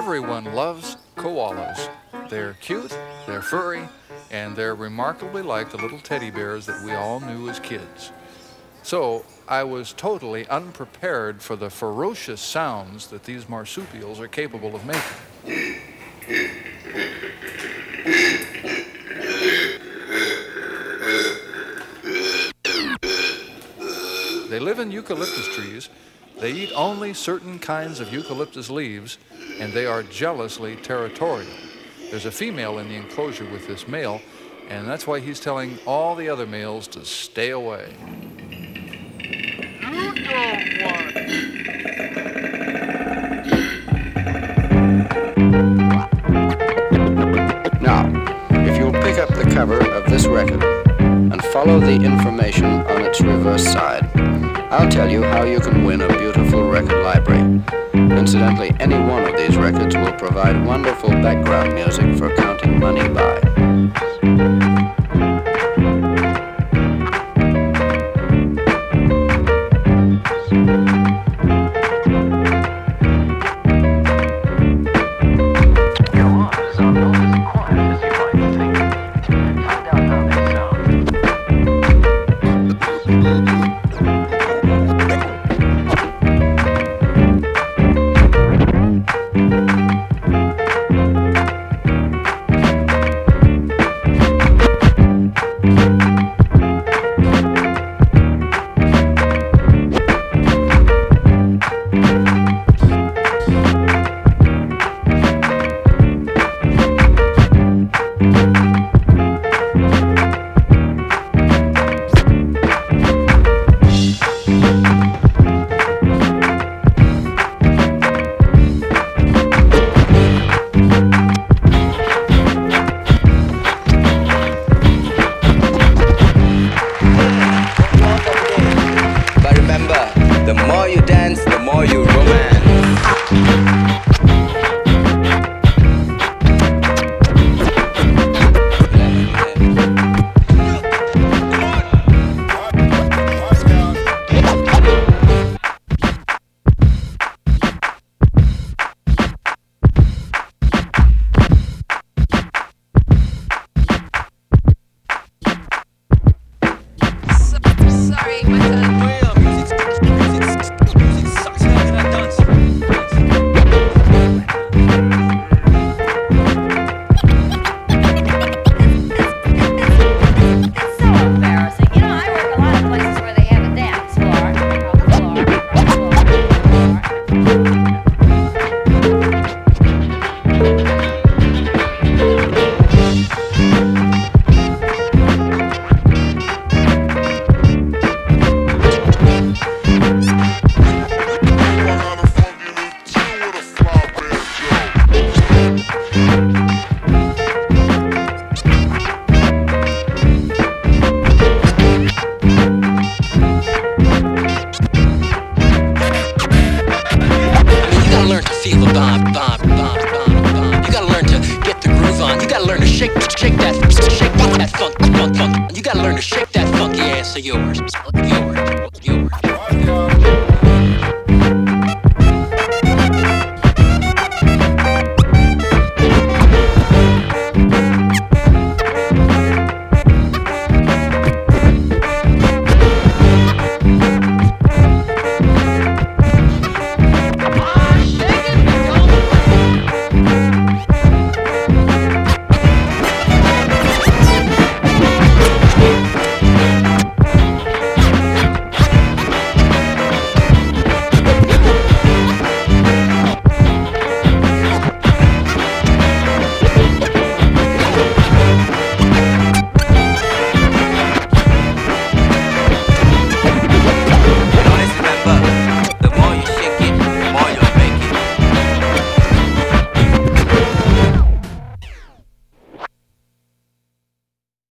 Everyone loves koalas. They're cute, they're furry, and they're remarkably like the little teddy bears that we all knew as kids. So I was totally unprepared for the ferocious sounds that these marsupials are capable of making. They live in eucalyptus trees. They eat only certain kinds of eucalyptus leaves, and they are jealously territorial. There's a female in the enclosure with this male, and that's why he's telling all the other males to stay away. You don't want Now, if you'll pick up the cover of this record and follow the information on its reverse side, I'll tell you how you can win a beautiful record library. Incidentally, any one of these records will provide wonderful background music for counting money by. Shake that funky ass of yours.